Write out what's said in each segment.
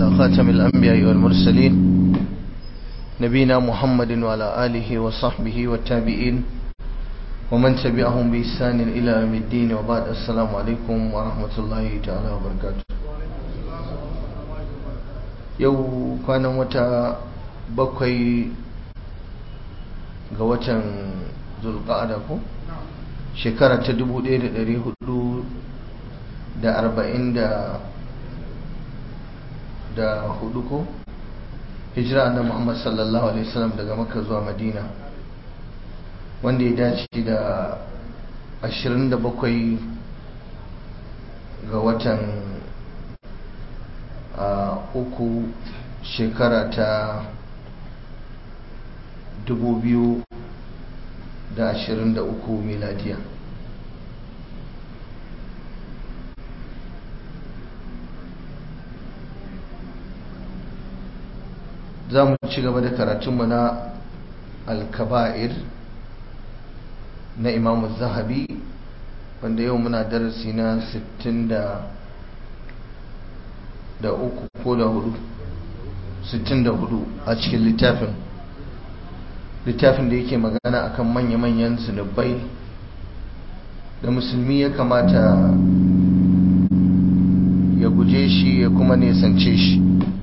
على خاتم الأنبياء والمرسلين نبينا محمد وعلى آله وصحبه والتابعين ومن تبعهم بإحسان إلى يوم الدين وبعد السلام عليكم ورحمة الله تعالى وبركاته. يو كان متى بقي قوة ذو القعدة shekara ta 1444 ko hijira annabi Muhammad sallallahu alaihi wasallam daga Makka zuwa Madina, wanda ya dace da 27 ga watan uku shekara ta 2023 miladiya. za mu ci gaba da karatunmu na al-kaba'ir na imamu zahabi, wanda yau muna darasi na 63 ko da 64 a cikin littafin da yake magana akan manya-manyan zunubai da musulmi ya kamata ya guje shi ya kuma nesance shi,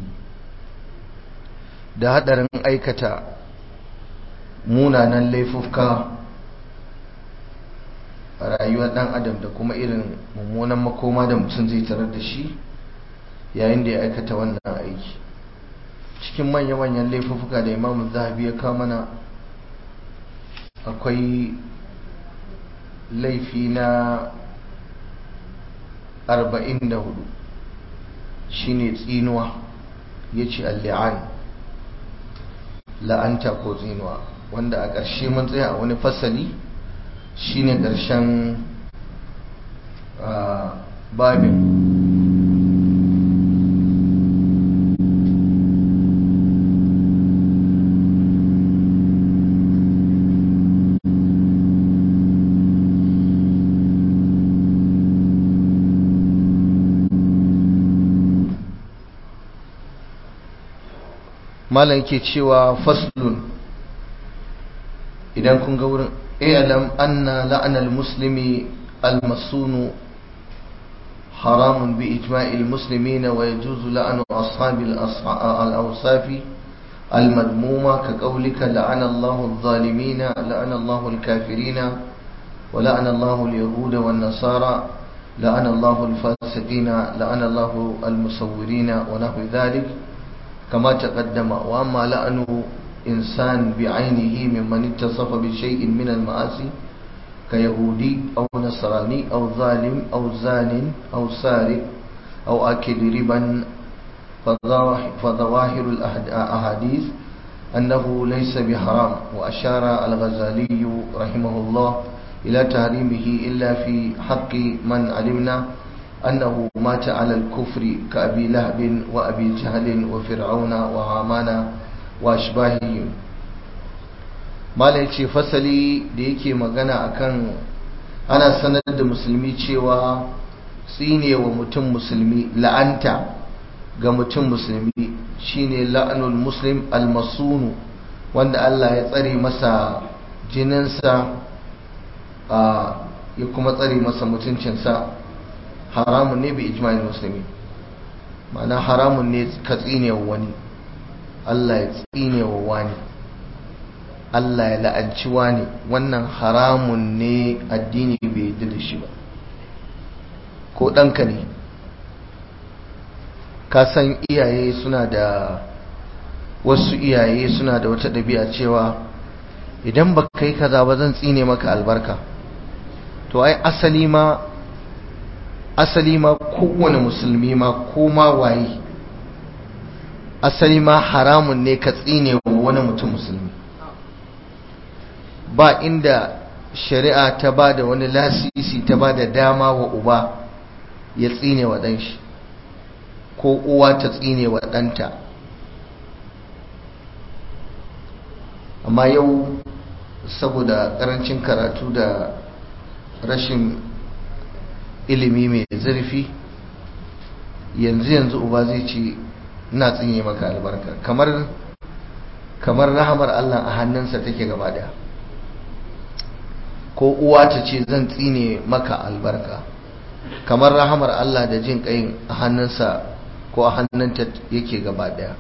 da hadarin aikata munanan laifufka a rayuwar dan adam da kuma irin mummunan makoma da mutum zai tarar da shi yayin da ya aikata wannan aiki. Cikin manya-manyan laifufka da imamu zahabi ya kawo mana akwai laifi na 44 shine tsinuwa, yace al-li'an, la'anta ko tsinuwa, wanda a ƙarshe mun tsaya a wani fasali shine ƙarshen babin. malam yake cewa faslun, idan kun ga wurin, i'lam anna la'anal muslimi al-masunu haramun bi ijma'il muslimina wa yajuzu la'anu ashabil al-awsafi al-madmuma ka qawlika la'ana Allahu adh-dhalimina la'ana Allahu al-kafirina wa la'ana Allahu al-yahuda wan-nasara la'ana Allahu al-fasiqina la'ana Allahu al-musawwirina wa nahwu dhalik كما تقدم. وأما لأن إنسان بعينه ممن اتصف بشيء من المعاصي كيهودي أو نصراني أو ظالم أو زان أو سارق أو أكل ربا فظواهر الأحاديث أنه ليس بحرام. وأشار الغزالي رحمه الله إلى تحريمه إلا في حق من علمنا أنه مات على الكفر كأبي لهب وأبي جهل وفرعون وهامان وأشباههم. malai ce fasali da yake magana akan ana sanar da musulmi cewa tsinewa mutum musulmi, la'anta ga mutum musulmi shine la'anul muslim almasunu, wanda Allah ya tsare masa jininsa ya kuma tsare masa mutuncinsa. haramun ne bi ijma'il musulmi, ma'ana haramun ne ka tsinewa wani, Allah ya tsinewa wani, Allah ya la'anci wani, wannan haramun ne, addini bai yarda da shi ba. ko ɗanka ne, ka san iyaye suna da wasu iyaye suna da wata ɗabi'a cewa idan ba kai kaza ba zan tsine maka albarka. to ai asali ma kowane musulmi ma ko ma waye, asali ma haramun ne ka tsine wa wani mutum musulmi. ba inda shari'a ta ba da wani lasisi, ta ba da dama wa uba ya tsine wa ɗanshi ko uwa ta tsine wa ɗanta. amma yau saboda ƙarancin karatu da rashin ilimi mai zurfi, yanzu uba zai ce ina tsine maka albarka, kamar rahamar Allah a hannunsa take gaba daya. Ko uwa ta ce zan tsine maka albarka, kamar rahamar Allah da jin ƙayin a hannunsa ko a hannunta yake gaba daya.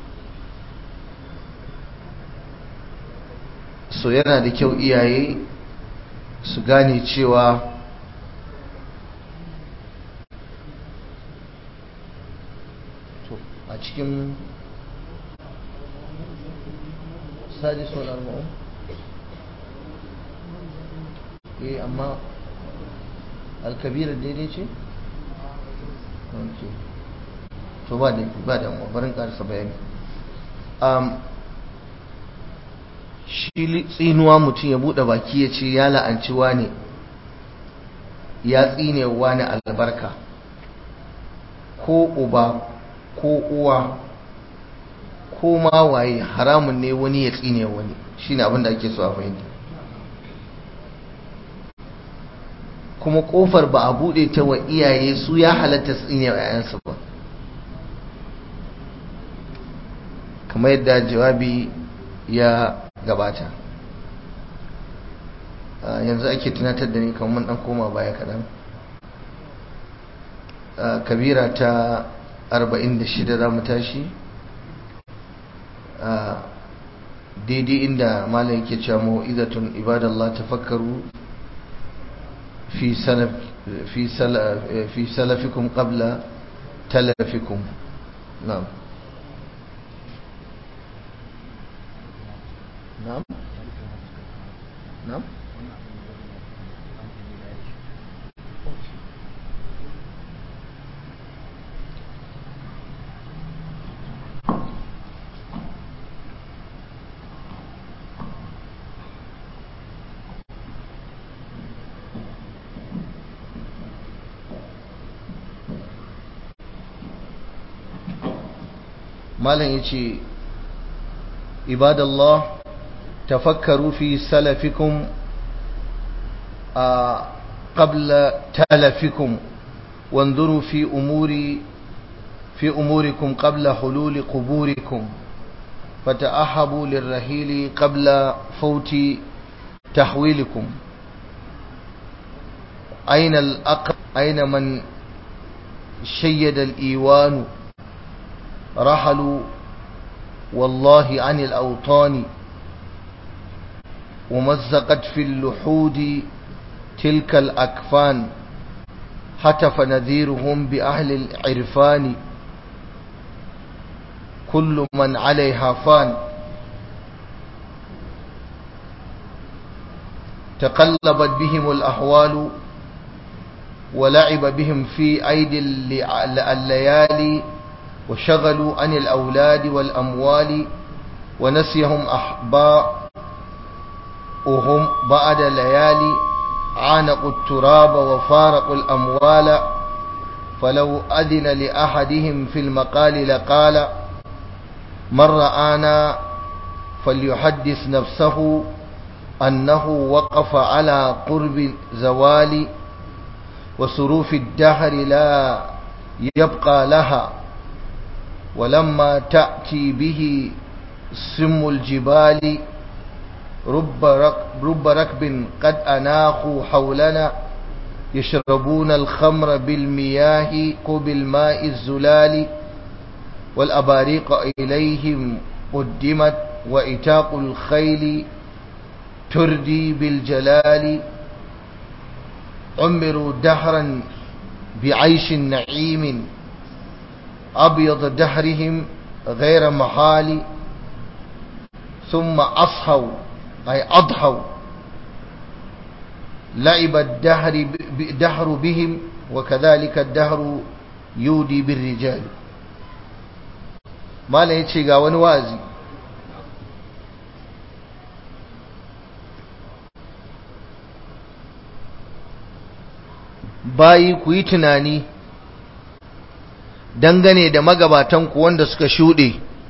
So yana da kyau iyaye su gane cewa a cikin sadisul arba'un amma alkabira daidai ce? ok, to ba da barin karsa bayani. Shi tsinuwa mutum ya bude baki ya ce ya la'anci wani, ya tsine wani albarka, ko uba ko uwa ko ma waye, haramun ne wani ya tsine wani. shine abin da ake so a fahimta. kuma kofar ba a bude ta wa iyaye su ya halatta tsine wa 'ya'yansu ba, kamar yadda jawabi ya gabata. Yanzu ake tunatar da ni kamar mun dan koma baya kaɗan. Kabira ta 46 za mu tashi daidai inda malam yake cewa mau'izatun ibadallah tafakkaru fi salafikum qabla talafikum. na'am na'am na'am malam yace ibadallah tafakkaru fi salafikum qabla talafikum wanzuru fi umurikum qabla hululi quburikum fata'ahabu lirrahili qabla fawti tahwilikum. أين من شيد الإيوان رحلوا والله عن الأوطان ومزقت في اللحود تلك الأكفان هتف نذيرهم بأهل العرفان كل من عليها فان تقلبت بهم الأحوال ولعب بهم في أيدي الليالي وشغلوا عن الأولاد والأموال ونسيهم أحباؤهم بعد ليالي عانقوا التراب وفارقوا الأموال فلو أذن لأحدهم في المقال لقال من رآنا فليحدث نفسه أنه وقف على قرب زوال وصروف الدهر لا يبقى لها ولما تأتي به سم الجبال رب ركب قد أناخوا حولنا يشربون الخمر بالمياه بالماء الزلال والأباريق إليهم قدمت وإتاق الخيل تردي بالجلال عمروا دهرا بعيش نعيم أبيض دهرهم غير محال ثم أصحوا أي أضحوا لعب الدهر بهم وكذلك الدهر يودي بالرجال. ما لا يتشيغا ونوازي bayi ku yi tunani dangane da magabatanku wanda suka shuɗe,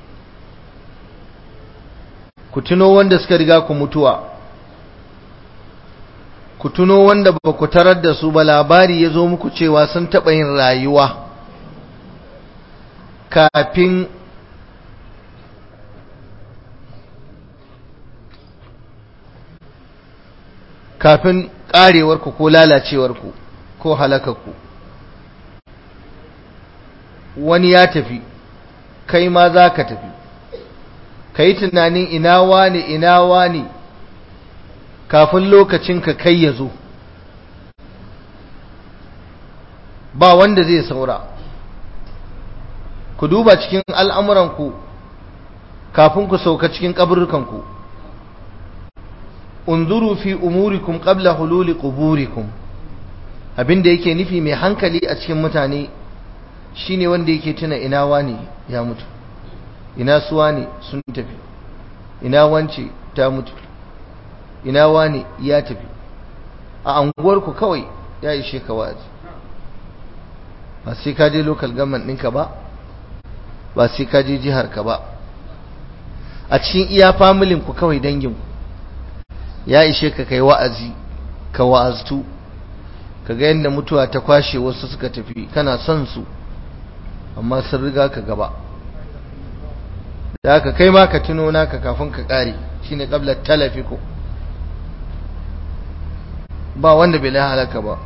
ku tuno wanda suka riga ku mutuwa, ku tuno wanda ba ku tarar da su ba labari ya zo muku cewa sun taɓa yin rayuwa kafin kafin ƙarewarku ko lalacewarku ko halakarku. Wani ya tafi, kai ma za ka tafi, ka yi tunanin ina wane kafin lokacinka kai ya zo, ba wanda zai saura. Ku duba cikin al'amuranku kafin ku sauka cikin ƙaburkanku. Unzuru fi umurikum qabla hululi quburikum. Abinda yake nufi mai hankali a cikin mutane shine wanda yake tuna ina wani ya mutu, ina suwa ne sun tafi, ina wance ta mutu, ina wani ya tafi. A anguwarku kawai ya ishe ka wa'azi, ba sai ka je local government ɗinka ba sai ka je jihar ka ba. A cikin iya familin ku kawai danginku ya ishe ka kai wa'azi, ka wa'aztu, ka ga yadda mutuwa ta kwashe wasu suka tafi, kana son su amma sun riga ka gaba. Da haka kai ma ka tuno naka kafin ka kare, shine qabla talafiku. Ba wanda bai halaka ba.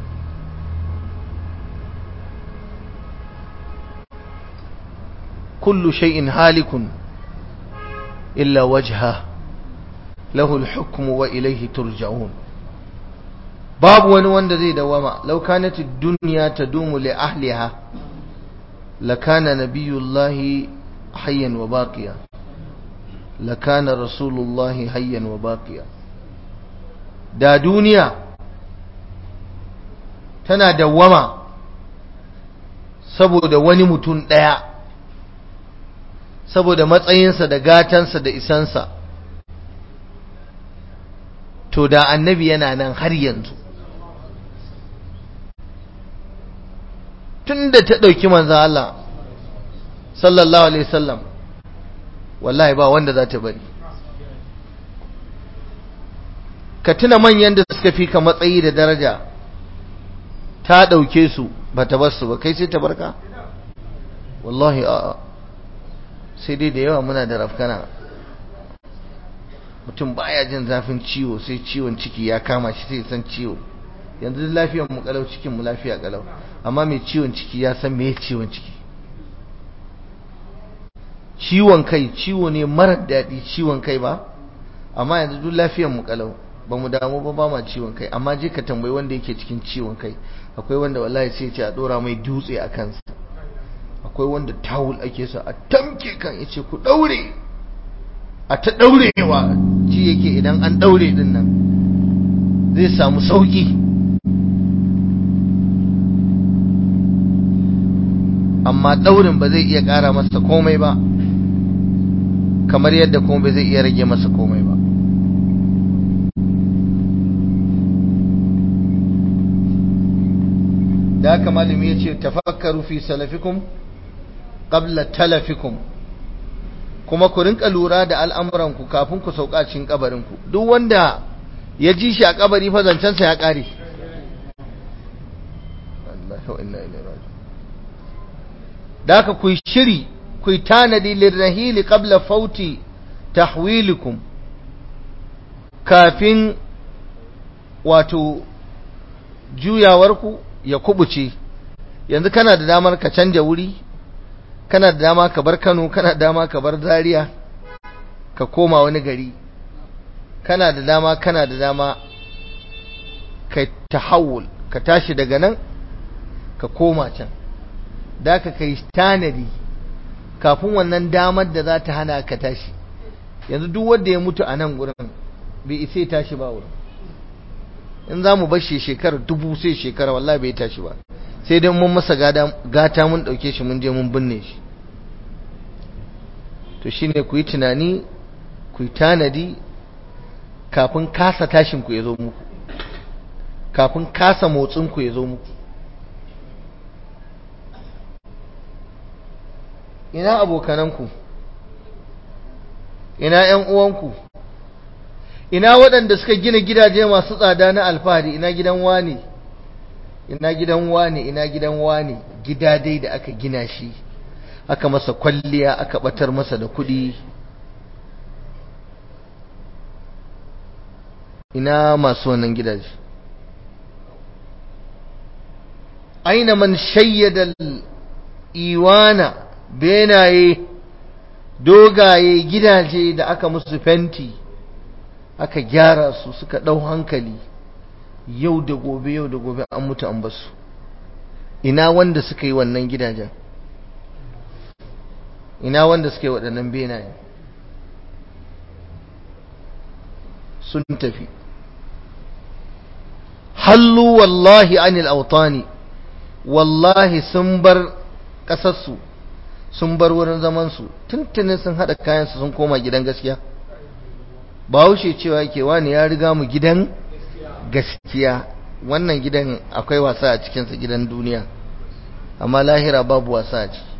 kullu shay'in halikun illa wajha lahu al-hukmu wa ilayhi turja'un. babu wani wanda zai dawama. law kanat ad-dunya tadumu li ahliha lakana nabiyullahi hayyan wa baqiya, lakana rasulullahi hayyan wa baqiya. da duniya tana dawama saboda wani mutum daya, saboda matsayinsa da gatansa da isansa, to da annabi yana nan har yanzu. Tunda ta ɗauki manzon Allah sallallahu alaihi wasallam, wallahi ba wanda za ta bari. Ka tuna manyan da suka fi ka matsayi da daraja, ta ɗauke su ba ta bar su ba, kai sai ta barka? Wallahi a'a. Sai dai da yawa muna da rafkana. Mutum baya jin zafin ciwo sai ciwon ciki ya kama shi sai san ciwo. Yanzu lafiyar mu kalau, cikin mu lafiya kalau, amma mai ciwon ciki ya san me ciwon ciki. Ciwon kai ciwo ne marar daɗi, ciwon kai ba, amma yanzu duk lafiyar mu kalau, ba mu damu ba ma ciwon kai. Amma je ka tambayi wanda yake cikin ciwon kai, akwai wanda wallahi sai ce a dora mai dutse a kansa, akwai wanda tawul ake sa a tamke kan, yace ku daure, a ta daurewa, ji yake idan an daure din nan zai samu sauki. amma daurin ba zai iya kara masa komai ba, kamar yadda kuma ba zai iya rage masa komai ba. da haka malami ya ce tafakkaru fi salafikum qabla talafikum, kuma ku rinka lura da al'amuranku kafin ku sauka cikin kabarinku. duk wanda ya ji shi a kabari fa zancensa ya kare. da haka ku shiri, ku tanadi lirrahili qabla fauti tahwilikum, kafin wato juyawarku ya kubuce. yanzu kana da damar ka canja wuri, kana da dama ka bar Kano, kana da dama ka bar Zaria ka koma wani gari, kana da dama ka tahawul, ka tashi daga nan ka koma can. da ka kai tanadi kafin wannan damar da za ta hana ka tashi. yanzu duk wanda ya mutu a nan gurin bai isa ya tashi ba wurin. in za mu bashi shekara 1000 sai shekara, wallahi bai tashi ba, sai dai mun masa gata mun dauke shi mun je mun binne shi. to shine ku yi tunani, ku yi tanadi kafin kasa tashin ku ya zo muku, kafin kasa motsin ku ya zo muku. ina abokananku, ina ƴan uwanku, ina waɗanda suka gina gidaje masu tsada na alfahari, ina gidan wani, ina gidan wani, ina gidan wani. gida dai da aka gina shi aka masa kwalliya, aka batar masa da kuɗi, ina masu wannan gidaje? aina man shayyada iwana, benaye dogaye gidaje da aka musu fenti aka gyara su suka ɗau hankali, yau da gobe an mutu an basu. ina wanda suka yi wannan gidajen? ina wanda suka yi waɗannan benaye? sun tafi. hallu wallahi anil autani, wallahi sun bar ƙasarsu, sun bar wurin zamansu, tuntunin sun haɗa kayansu sun koma gidan gaskiya. Bahaushe cewa yake wani ya riga mu gidan gaskiya. Wannan gidan akwai wasa a cikinsa, gidan duniya, amma lahira babu wasa a ciki.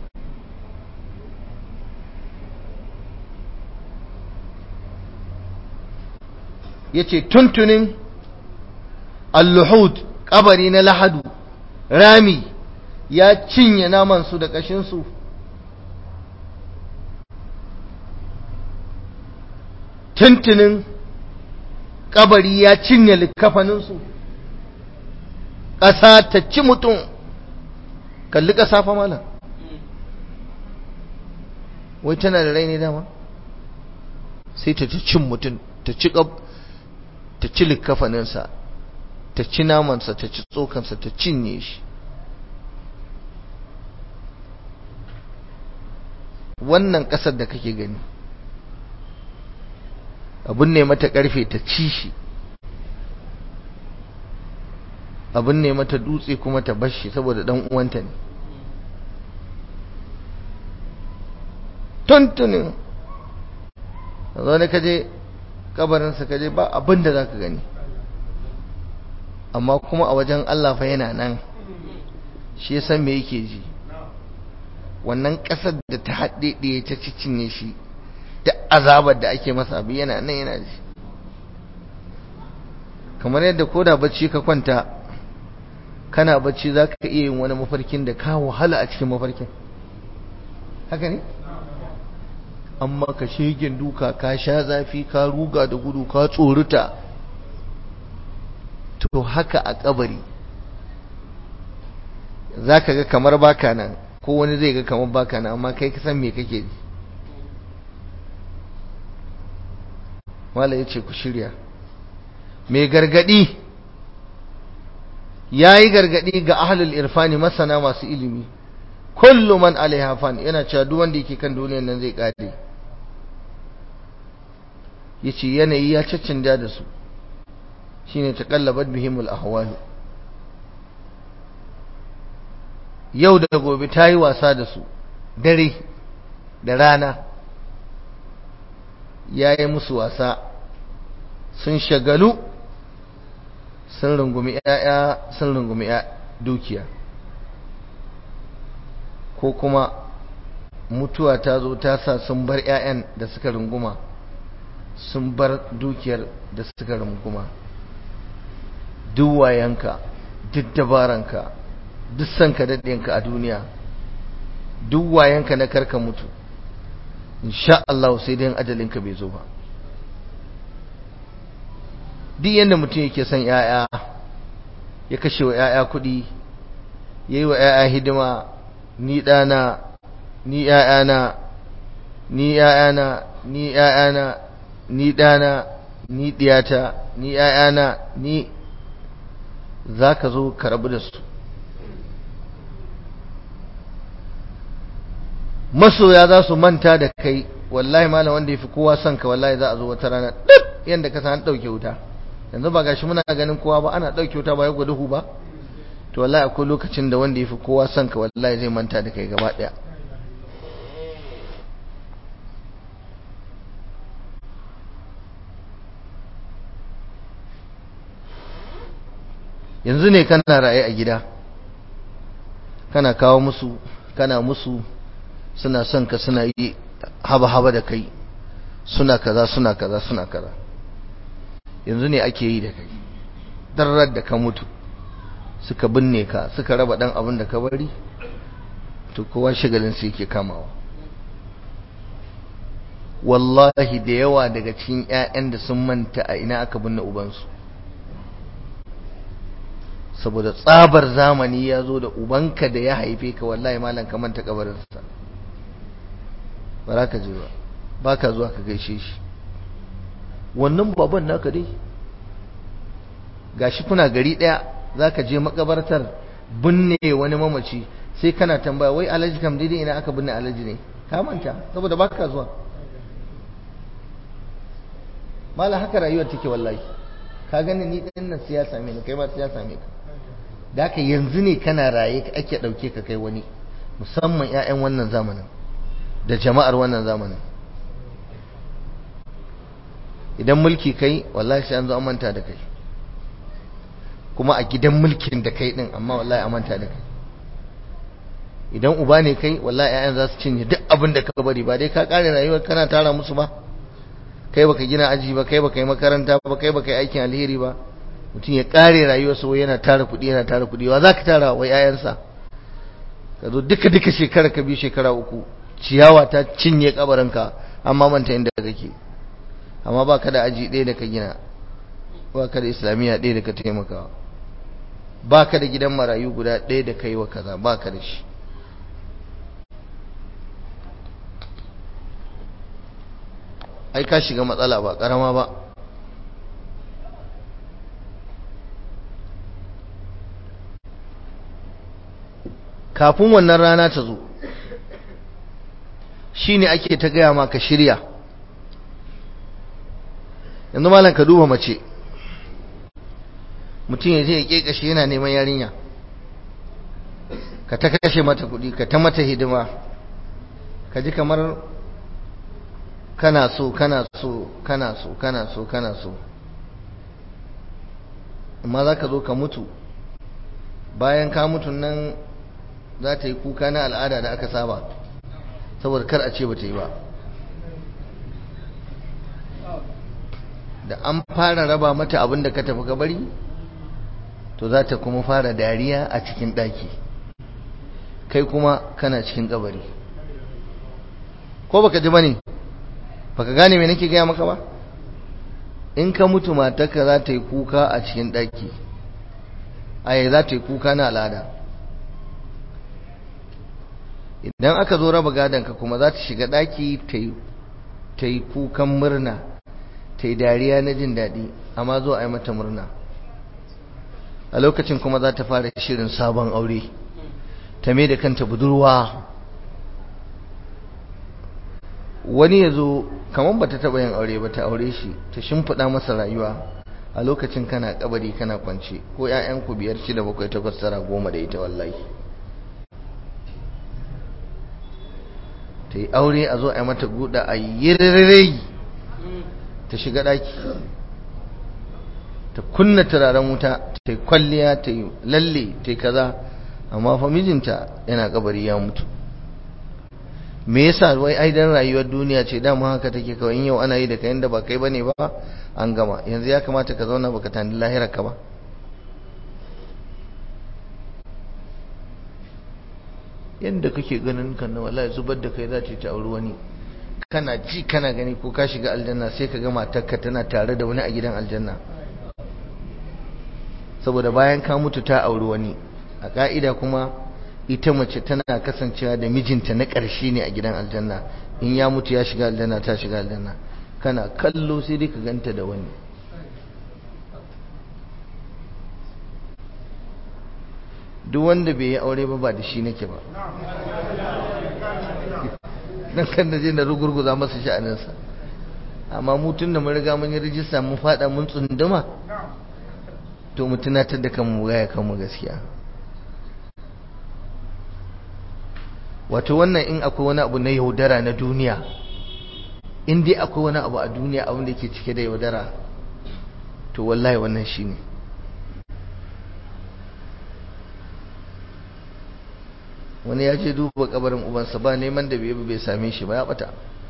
yace tuntunin al-luhud, kabari na lahadu, rami ya cinye naman su da kashin su. Tuntunin kabari ya cinye likafanin su. Ƙasa ta ci mutum, kalli ƙasa fa malam, wai tana da rai ne dama? Sai ta cin mutum, ta ci likafaninsa, ta ci namansa, ta ci tsokansa, ta cinye shi. Wannan ƙasar da kake gani, abun ne mata ƙarfe ta ci shi, abun ne mata dutse kuma ta bashi saboda dan uwanta ne. Tuntunin zo ne kaje kabarinsa, kaje ba abin da zaka gani, amma kuma a wajen Allah fa yana nan, shi ya san me yake ji. Wannan ƙasar da ta haɗe ɗaya ta cinye shi, da azabar da ake masa abu yana nan yana ji. Kamar yadda koda bacci ka kwanta, kana bacci za ka iya yin wani mafarkin da ka wahala a cikin mafarkin, haka ne? Amma ka shegen duka, ka sha zafi, ka ruga da gudu, ka tsoruta. To haka a kabari za ka ga kamar baka nan, ko wani zai ga kamar baka nan, amma kai ka san me kake ji. Wala ya ce ku shirya. Mai gargadi ya yi gargadi ga ahlul irfani, masana masu ilimi. Kullu man alaiha fan, yana cewa duk wanda yake kan duniyar nan zai kare. Yace yanayi ya caccanja da su, shine taqallabat bihimul ahwal. Yau da gobe tayi wasa da su, dare da rana yayi musu wasa, sun shagalu, sun rungumi ƴaƴa, sun rungumi dukiya, ko kuma mutuwa ta zo ta sa sun bar ƴaƴan da suka runguma, sun bar dukiyar da suka runguma. Duk wayanka, duk dabaranka, duk sanka daɗinka a duniya, duk wayanka na karka mutu, insha Allah sai dai ajalinka bai zo ba. Duk yanda mutum yake son ƴaƴa, ya kashe wa ƴaƴa kuɗi, yayi wa ƴaƴa hidima, ni ɗana, ni ƴaƴana, ni ƴaƴana, ni ƴaƴana, ni ɗana, ni ɗiyata, ni ƴaƴana, ni, za ka zo ka rabu da su. Masoya za su manta da kai. Wallahi malam, wanda ya fi kowa son ka, wallahi za a zo wata rana duk yanda ka san an ɗauke wuta. Yanzu ba gashi muna ganin kowa ba, ana ɗauke wuta ba ya duhu ba. To wallahi akwai lokacin da wanda ya fi kowa son ka, wallahi zai manta da kai gaba ɗaya. Yanzu ne kana raye a gida, kana kawo musu, kana musu, suna son ka, suna yi haba-haba da kai, suna kaza, suna kaza, suna kaza. Yanzu ne ake yi da kai. Darar da ka mutu, suka binne ka, suka raba dan abin da ka bari, to kowa shagalin sai yake kamawa. wallahi da yawa daga cikin ƴaƴan da sun manta a ina aka binne ubansu, saboda tsabar zamani ya zo da ubanka da ya haife ka wallahi malam ka manta kabarinsa, ba za ka je ba ka zuwa ka gaishe shi. wannan baban naka dai gashi kuna gari daya zaka je makabartar binne wani mamaci sai kana tambaya wai alaji kam daidai ina aka binne alaji ne, ka manta saboda baka zuwa. mala haka rayuwar take wallahi, ka gani ni din nan siyasa me ne kai ma siyasa me ka da haka yanzu ne kana raye ake dauke ka kai wani, musamman ƴaƴan wannan zamanin da jama'ar wannan zamanin. idan mulki kai wallahi sai an zo an manta da kai, kuma a gidan mulkin da kai din amma wallahi an manta da kai. idan uba ne kai wallahi ƴaƴan za su cinye duk abin da ka bari, ba dai ka kare rayuwar kana tara musu ba, kai baka gina aji ba, kai baka yi makaranta ba, kai baka yi aikin alheri ba. mutum ya kare rayuwar sa yana tara kuɗi yana tara kuɗi, wa zaka tara wai ƴaƴansa? ka zo duka shekara ka bi shekara uku ciyawa ta cinye kabarinka amma manta inda kake, amma baka da aji ɗaya da ka gina, baka da islamiyya ɗaya da ka taimaka, baka da gidan marayu guda ɗaya da kai wa kaza, baka da shi. ai ka shiga matsala ba karama ba. kafin wannan rana ta zo shine ake ta gaya ma ka shirya. yanzu malam ka duba mace, mutum ya je ya kekashe yana neman yarinya, ka ta kashe mata kuɗi, ka ta mata hidima, ka ji kamar kana so amma za ka zo ka mutu. bayan ka mutu nan za ta yi kuka na al'ada da aka saba, saboda kar a ce ba ta yi ba. da an fara raba mata abin da ka tafi ka bari, to za ta kuma fara dariya a cikin ɗaki, kai kuma kana cikin kabari. ko baka ji bane, baka gane me nake gaya maka ba? in ka mutu matarka za ta yi kuka a cikin ɗaki, ai za ta yi kuka na al'ada. idan aka zo raba gadonka kuma za ta shiga ɗaki ta yi kukan murna, ta yi dariya na jin daɗi, amma zo a yi mata murna. a lokacin kuma za ta fara shirin sabon aure, ta mai da kanta budurwa. wani ya zo kamar ba ta taɓa yin aure ba, ta aure shi, ta shimfiɗa masa rayuwa. a lokacin kana kabari kana kwance, ko 'ya'yanku 5 6 7 8 9 10 da ita wallahi. ta yi aure, a zo a yi mata guda a yi ta shiga ɗaki, ta kunna turaren wuta, ta yi kwalliya, ta yi lalle, ta yi kaza, amma fa mijinta yana kabari ya mutu. me yasa? wai ai dan rayuwar duniya ce, dama haka take kawai. in yau ana yi da kayan da ba kai bane ba, an gama. yanzu ya kamata ka zauna baka tani lahirar ka ba. yanda kake ganin kan wallahi zubar da kai za ta auri wani, kana ji kana gani, ko ka shiga aljanna sai ka ga matarka tana tare da wani a gidan aljanna, saboda bayan ka mutu ta auri wani. a ka'ida kuma ita mace tana kasancewa da mijinta na ƙarshe ne a gidan aljanna. in ya mutu ya shiga aljanna, ta shiga aljanna, kana kallo sai dai ka ganta da wani. duk wanda bai yi aure ba da shi nake ba, dan kan da je na rugurguza masa sha'aninsa. amma mu tun da mun riga mun yi rijista, mun fada mun tsunduma, to mu tunatar da kanmu gaya kanmu gaskiya. wato wannan in akwai wani abu na yaudara na duniya, in dai akwai wani abu a duniya abin da ke cike da yaudara, to wallahi wannan shine. wani ya je duba kabarin ubansa, ba neman da bai same shi ba, ya bata.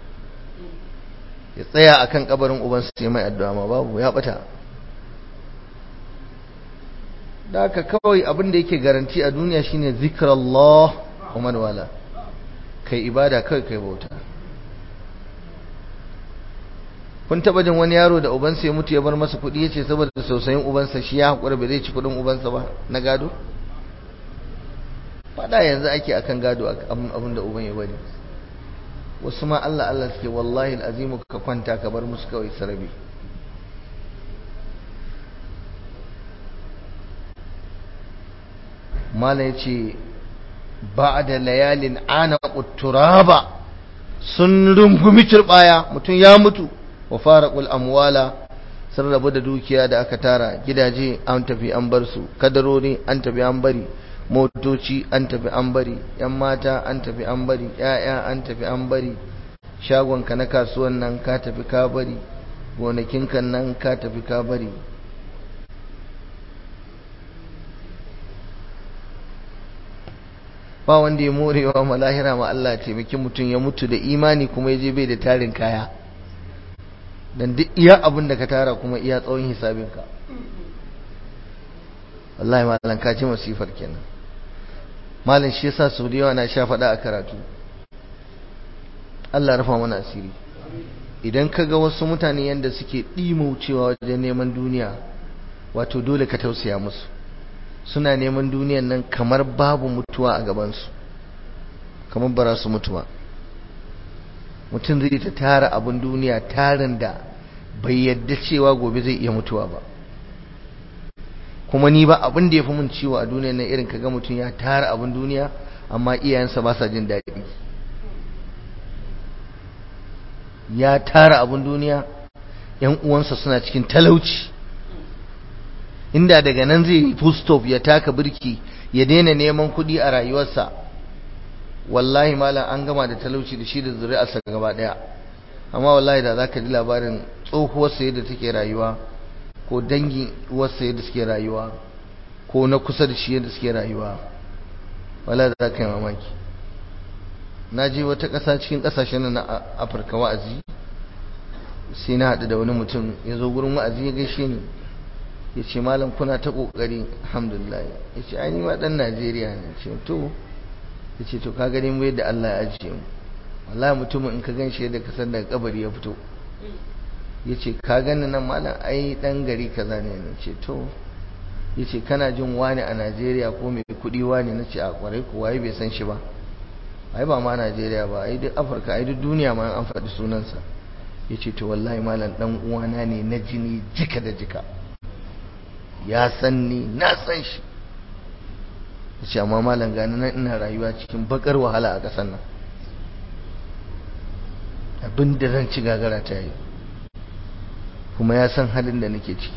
ya tsaya akan kabarin ubansa sai mai addu'a, ma babu, ya bata. da haka kawai abin da yake garanti a duniya shine zikrullah wa man wala, kai ibada kai bauta. kun taba jin wani yaro da ubansa ya mutu ya bar masa kuɗi yace saboda tausayin ubansa shi ya hakura ba zai ci kuɗin ubansa ba na gado? Fada yanzu ake akan gado abin da uban ya bari. Wasu ma Allah Allah suke, wallahi al'azimu ka kwanta ka bar musu kawai sarabi. mala yace ba'da layalin ana turaba, sun rungumi turbaya, mutum ya mutu. Wa faraqul amwala, sun rabu da dukiya da aka tara, gidaje an tafi an bar su, kadarori an tafi an bari, motoci an tafi an bari, yan mata an tafi an bari, yaya an tafi an bari, shagonka na kasuwan nan ka tafi ka bari, gonakinka nan ka tafi ka bari. Ba wanda ya morewa malahira ma Allah taimaki mutum ya mutu da imani kuma ya je bai da tarin kaya, dan duk iya abin da ka tara kuma iya tsawon hisabinka. Wallahi malam ka ci masifar kenan. Malam shi yasa sau da yawa na sha faɗa a karatu, Allah rufa mana asiri. Idan ka ga wasu mutane yanda suke ɗimaucewa wajen neman duniya, wato dole ka tausaya musu. Suna neman duniyan nan kamar babu mutuwa a gabansu, kamar ba su mutuwa. Mutum zai ta tara abin duniya tarin da bai yadda cewa gobe zai iya mutuwa ba. Kuma ni ba abin da ya fi mun ciwo a duniya nan irin kaga mutum ya tara abin duniya amma iyayensa ba sa jin daɗi. Ya tara abin duniya, ‘yan uwansa suna cikin talauci. Inda daga nan zai yi full stop, ya taka birki, ya daina neman kuɗi a rayuwarsa, wallahi malam an gama da talauci da shi da zuri'arsa gaba ɗaya. Amma wallahi da za ka ji labarin tsohuwarsa yadda take rayuwa, ko dangin uwarsa yadda suke rayuwa, ko na kusa da shi yadda suke rayuwa, wallahi za ka yi mamaki. Na je wata ƙasa cikin ƙasashen na Afirka wa'azi, sai na haɗu da wani mutum ya zo gurin wa'azi ya gaishe ni, ya ce malam kuna ta ƙoƙari, alhamdulillah. Ya ce ai ni ma ɗan Najeriya ne. Ce to, ya ce to ka gani mu yadda Allah ya ajiye mu, wallahi mutumin in ka gan shi yadda ka san daga kabari ya fito. Ya ce ka gani nan malam ai ɗan gari kaza ne. Na ce to, ya ce kana jin wani a Najeriya ko mai kuɗi wani? Na ce a ƙwarai ko, waye bai san shi ba? Ai ba ma Najeriya ba, ai duk Afirka, ai duk duniya ma an faɗi sunansa. Ya ce to wallahi malam ɗan uwana ne na jini jika da jika, ya san ni na san shi. Ya ce amma malam gani nan ina rayuwa cikin bakar wahala a ƙasar nan, abin da zan ci gagara ta yi, kuma ya san halin da nake ciki.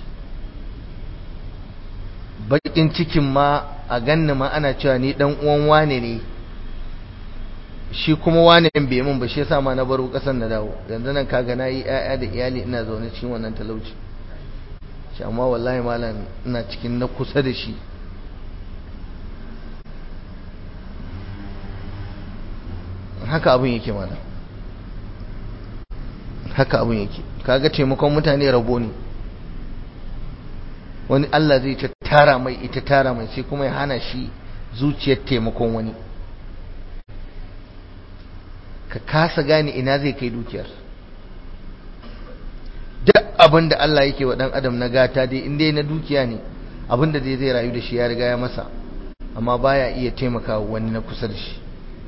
Bakin cikin ma a ganni ma ana cewa ni dan uwan wane ne, shi kuma wane bai mun ba, shi yasa ma na baro ƙasar na dawo. Yanzu nan kaga na yi ƴaƴa da iyali, ina zaune cikin wannan talauci. Shi amma wallahi malam ina cikin na kusa da shi. Haka abin yake malam, haka abin yake. Kaga taimakon mutane rabo ne. Wani Allah zai ta tara mai, ita tara mai, sai kuma ya hana shi zuciyar taimakon wani. Ka kasa gane ina zai kai dukiyar. Duk abin da Allah yake wa ɗan adam na gata dai in dai na dukiya ne, abin da zai rayu da shi ya riga ya masa, amma baya iya taimakawa wani na kusa da shi.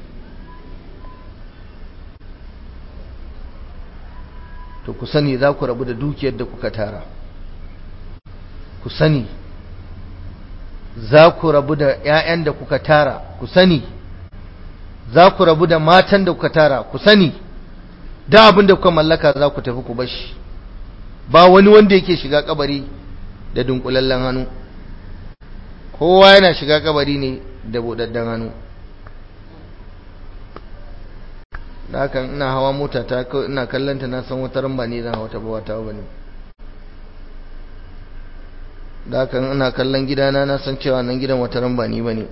To ku sani za ku rabu da dukiyar da kuka tara. Ku sani za ku rabu da ƴaƴan da kuka tara. Ku sani za ku rabu da matan da kuka tara. Ku sani da abin da kuka mallaka za ku tafi ku bashi. Ba wani wanda yake shiga kabari da dunkulallen hannu, kowa yana shiga kabari ne da budaddan hannu. Da haka ina hawa mota ta kawai ina kallanta, na san wata ramba ne zan hawa ta ba wata bane. Da haka ina kallon gidana na san cewa nan gidan wata ramba ne bane.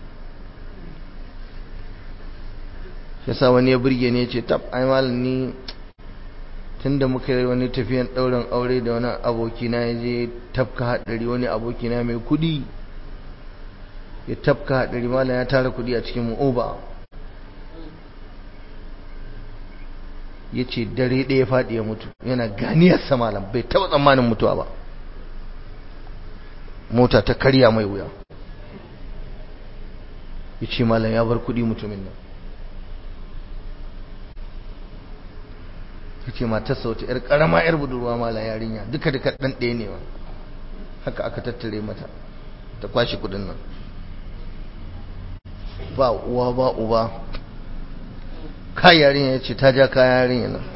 Yasa wani ya burge ne ya ce tab ai malam ni tunda muka yi wani tafiyan ɗaurin aure da wani abokina, ya je tafka haɗari, wani abokina mai kuɗi ya tafka haɗari malam, ya tara kuɗi a cikin mu'uba, ya ce dare ɗaya faɗi ya mutu, yana ganiyarsa malam, bai taɓa tsammanin mutuwa ba. Mota ta karya mai wuya, ya ce malam ya bar kuɗi mutumin nan. ya ce matarsa wata 'yar ƙarama 'yar budurwa malam, yarinya duka ɗan ɗaya ne ma, haka aka tattare mata ta kwashe kuɗin nan. Ba uwa ba uba, kai yarinya ya ce ta ja kaya yarinya nan.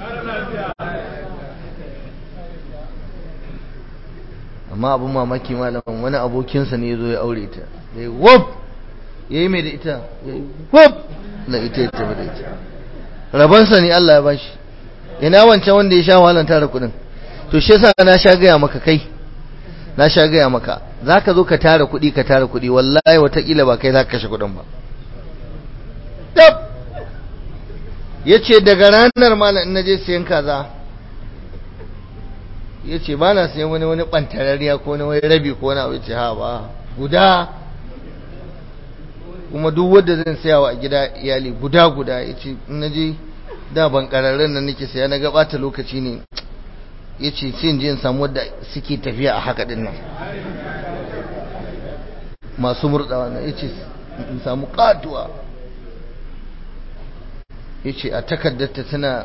Amma abin mamaki malamin, wani abokinsa ne ya zo ya aure ta, ya yi wop, ya yi mai da ita, ya yi wop na ita ya tafi da ita. Rabansa ne Allah ya bashi. Ina wancan wanda ya sha wahalar tara kudin. To shi yasa na sha gaya maka kai, na sha gaya maka, za ka zo ka tara kudi wallahi watakila ba kai za ka kashe kudin ba. Ya ce daga ranar malam in naje siyan kaza, ya ce ba na siyan wani ɓantarariya ko wani rabi ko wani abu. Ya ce ha ba, guda, kuma duk wadda zan sayawa a gida iyali guda. Ya ce in naje da ban ƙararren nan nake saya, na gabata lokaci ne. Ya ce sai in je in samu wadda suke tafiya a haka ɗin nan, masu murɗawa na. Ya ce in samu ƙatuwa. Ya ce a takardarta tana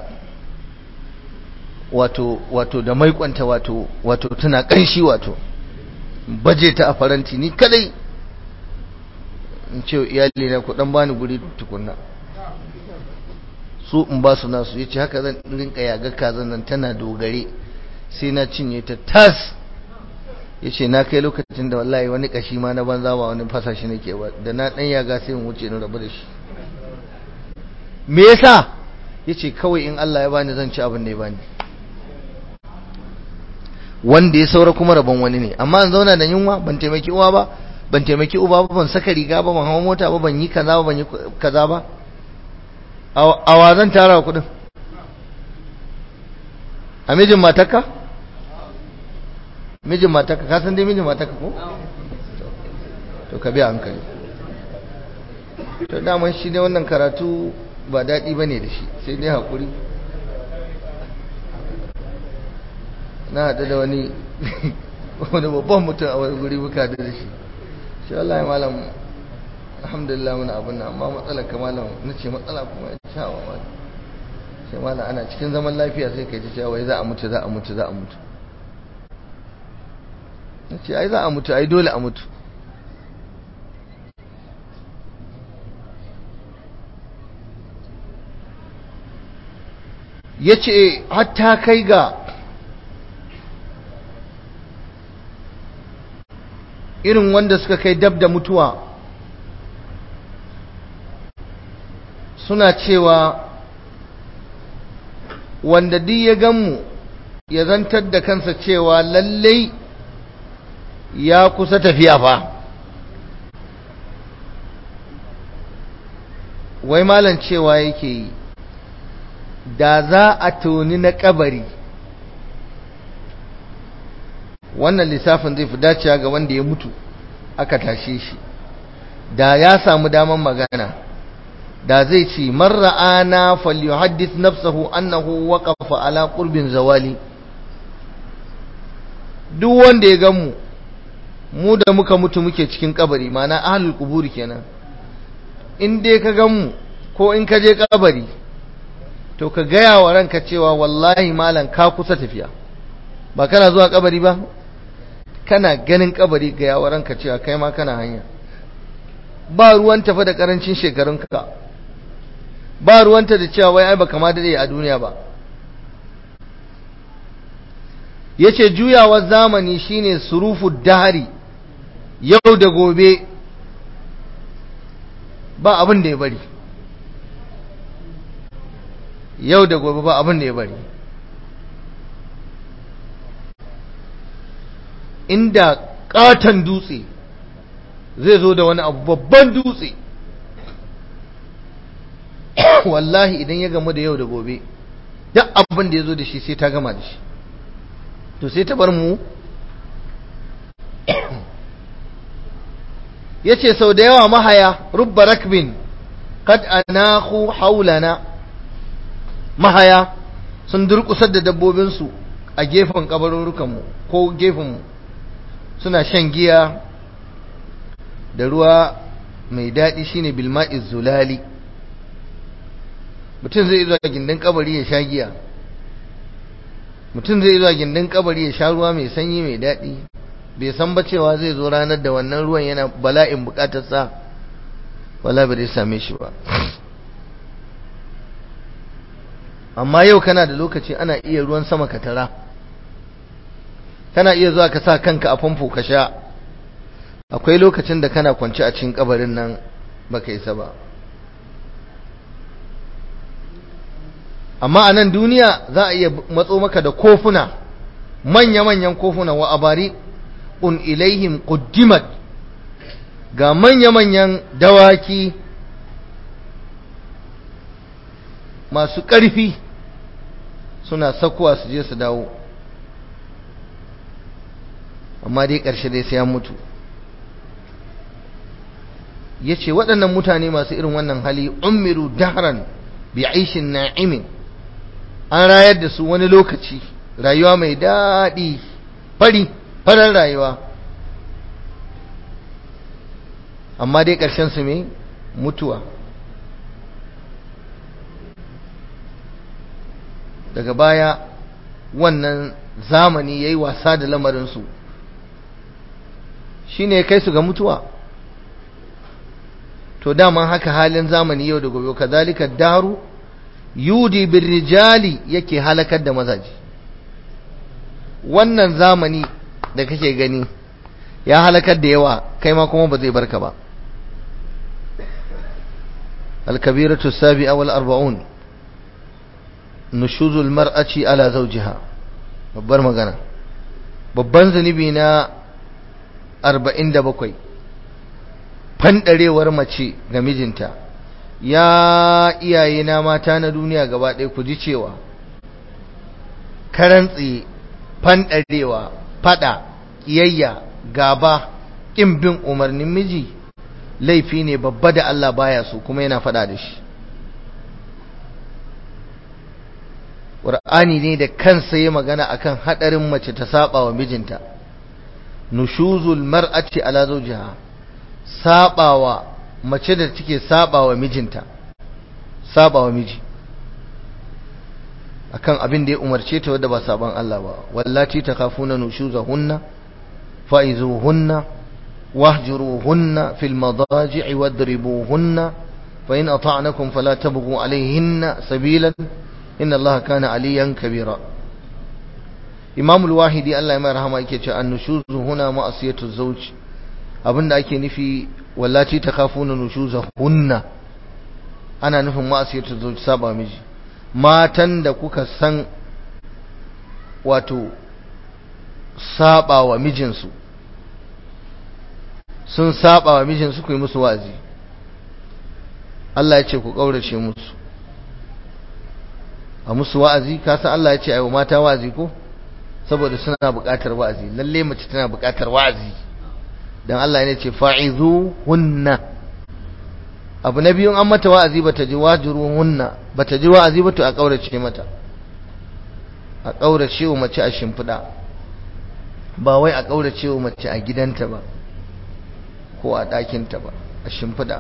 wato da maikonta wato tana ƙanshi, wato baje ta a faranti ni kadai, in ce iyali na kudan bani guri tukunna su in ba su nasu. Ya ce haka zan rinka yaga kazan nan tana dogare sai na cinye ta tas. Ya ce na kai lokacin da wallahi wani kashi ma na banza ba wani fasa shi nake ba, da na dan yaga sai in wuce na rabu da shi. Me yasa? Yace kawai in Allah ya bani zan ci abin da ya bani, wanda ya saura kuma rabon wani ne. Amma an zauna da yunwa, ban taimaki uwa ba, ban taimaki uba ba, ban saka riga ba, ban hawa mota ba, ban yi kaza ba, ban yi kaza ba, awa zan tara kudin? A mijin matarka? Mijin matarka, ka san dai mijin matarka ko? To ka biya hankali. To daman shi ne wannan karatu ba daɗi ba ne da shi, sai dai haƙuri. Na haɗu da wani babban mutum a wani guri muka da shi. Shi Allah ya malam, alhamdulillah muna abin nan, amma matsalar ka malam, na ce matsala kuma ya ci hawa malam. Sai malam ana cikin zaman lafiya sai ka ji cewa za a mutu. Na ce ai za a mutu, ai dole a mutu. Ya ce hatta kai ga irin wanda suka kai dab da mutuwa suna cewa wanda duk ya ganmu ya zantar da kansa cewa lallai ya kusa tafiya fa. Wai malam cewa yake yi, da za a toni na kabari, wannan lissafin zai fi dacewa ga wanda ya mutu aka tashe shi, da ya samu daman magana, da zai ce man ra'ana falyuhaddith nafsahu annahu waqafa ala qurbin zawali. Duk wanda ya gan mu da muka mutu muke cikin kabari, ma'ana ahlul quburi kenan, in dai ka gan mu ko in ka je kabari, to ka gaya wa ranka cewa wallahi malam ka kusa tafiya. Ba kana zuwa kabari ba, kana ganin kabari, gaya wa ranka cewa kai ma kana hanya. Ba ruwan tafi da karancin shekarunka, ba ruwanta da cewa wai ai baka ma dade a duniya ba. Yace juyawar zamani shine surufu dahari, yau da gobe ba abin da ya bari, yau da gobe ba abin da ya bari. Inda katon dutse zai zo da wani abu, babban dutse, wallahi idan ya gamu da yau da gobe, duk abin da ya zo da shi sai ta gama da shi. To sai ta bar mu. Yace sau da yawa mahaya rubba rakbin qad anahu haulana, mahaya sun durƙusar da dabbobinsu a gefen kabarurukanmu ko gefenmu suna shan giya da ruwa mai daɗi shine bilma'i zulali. mutum zai zuwa gindin kabari ya sha giya, mutum zai zuwa gindin kabari ya sha ruwa mai sanyi mai daɗi, bai san ba cewa zai zo ranar da wannan ruwan yana bala'in bukatarsa, wala ba zai same shi ba. amma yau kana da lokaci ana iya ruwan sama ka tara, kana iya zuwa ka sa kanka a famfo ka sha. akwai lokacin da kana kwance a cikin kabarin nan baka isa ba. amma a nan duniya za a iya matso maka da kofuna, manya-manyan kofuna, wa abari un ilaihim quddimat, ga manya-manyan dawaki masu ƙarfi suna sakuwa su je su dawo, amma dai ƙarshe dai sai ya mutu. yace waɗannan mutane masu irin wannan hali umiru dahran bi'aishin na'imin, an rayar da su wani lokaci rayuwa mai daɗi, farar rayuwa, amma dai ƙarshen su mai mutuwa. daga baya wannan zamani yayi wasa da lamarinsu, shine ya kai su ga mutuwa. to dama haka halin zamani yau da gobe, kazalika daru yudi birrijali, yake halakar da mazaji. wannan zamani da kake gani ya halakar da yawa, kai ma kuma ba zai barka ba. al-kabiratu as-sabi'a wal 40 nushuzul mar'ati ala zawjiha, babbar magana, babban zunubi na 47, fandarewar mace ga mijinta. ya iyaye na mata na duniya gaba ɗaya ku ji cewa karantsi, fandarewa, fada, kiyayya, gaba, kin bin umarnin miji laifi ne babba da Allah baya so kuma yana fada da shi. Qur'ani ne da kansa ya magana akan hadarin mace ta saba wa mijinta. nushuzul mar'ati ala zawjiha, sabawa mace da take sabawa mijinta, sabawa miji akan abin da ya umarce ta wanda ba saban Allah ba. wallati takhafuna nushuzahunna fa'izuhunna wahjuruhunna fil madaji'i wadribuhunna fa in ata'nakum fala tabghu alayhinna sabilan inna Allah kana aliyan kabira. Imam al-Wahidi Allah ya mai rahama yake cewa an-nushuzu huna ma'asiyatu zawj, abinda ake nufi wallati takhafuna nushuzahunna ana nufin ma'asiyatu zawj, saba miji. matan da kuka san wato saba wa mijinsu, sun saba wa mijinsu, ku yi musu wa'azi. Allah ya ce ku kaurace musu, a musu wa'azi. ka san Allah ya ce ayi mata wa'azi ko, saboda suna buƙatar wa'azi. lalle mace tana buƙatar wa'azi, dan Allah ya ce fa'izuhunna. abu na biyu, an mata wa'azi bata ji, wajruhunna, bata ji wa'azi ba to a kaurace mata, a kaurace wa mace a shimfida, ba wai a kaurace wa mace a gidanta ba ko a ɗakinta ba, a shimfida.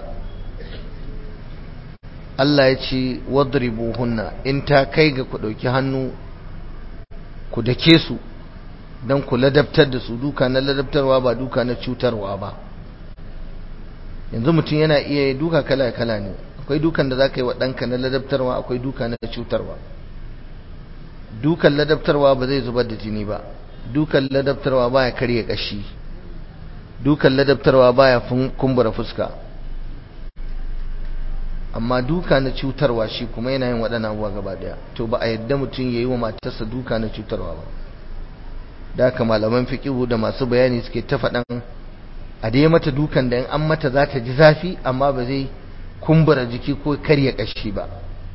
Allah ya ce wadribuhunna, in ta kai ga ku ɗauki hannu ku dake su don ku ladabtar da su, duka na ladabtarwa ba duka na cutarwa ba. yanzu mutum yana iya duka kala-kala ne, akwai dukan da za ka yi wa ɗanka na ladabtarwa, akwai duka na cutarwa. dukan ladabtarwa ba zai zubar da jini ba, dukan ladabtarwa baya karya kashi, dukan ladabtarwa baya kumbura fuska. amma duka na cutarwa shi kuma yana yin waɗannan abubuwa gaba daya. to ba a yadda mutum ya yi wa matarsa duka na cutarwa ba. da haka malaman fiqhu da masu bayani suke ta faɗan a dai mata dukan da in an mata za ta ji zafi, amma ba zai kumbura jiki ko karya kashi ba.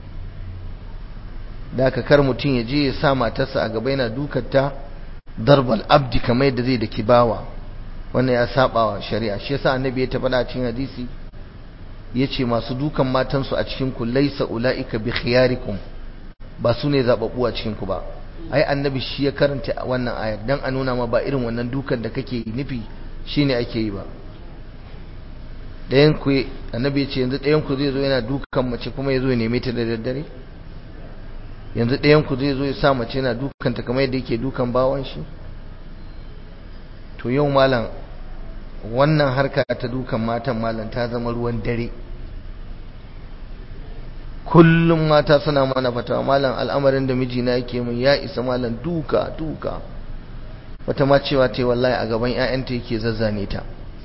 da haka kar mutum ya je ya sa matarsa a gaba yana dukanta darbal abdi kamar yadda zai da kibawa, wannan ya saba wa shari'a. shi yasa annabi ya tabbata a cikin hadisi yace masu dukan matansu a cikin ku laysa ulaika bi khiyarikum, ba su ne zababbu a cikin ku ba. Ai annabi shi ya karanta wannan ayar dan a nuna ma ba irin wannan dukan da kake nufi shine ake yi ba. Ɗayan ku annabi ya ce yanzu ɗayan ku zai zo yana dukan mace kuma ya zo ya neme ta da daddare? Yanzu ɗayan ku zai zo ya sa mace yana dukanta kamar yadda yake dukan bawan shi? To yau malam wannan harka ta dukan matan malam ta zama ruwan dare. Kullum mata suna mana fatawa malam al'amarin da mijina yake mun ya isa malam, duka wata ma cewa ta wallahi a gaban ƴaƴanta yake zazzane ta,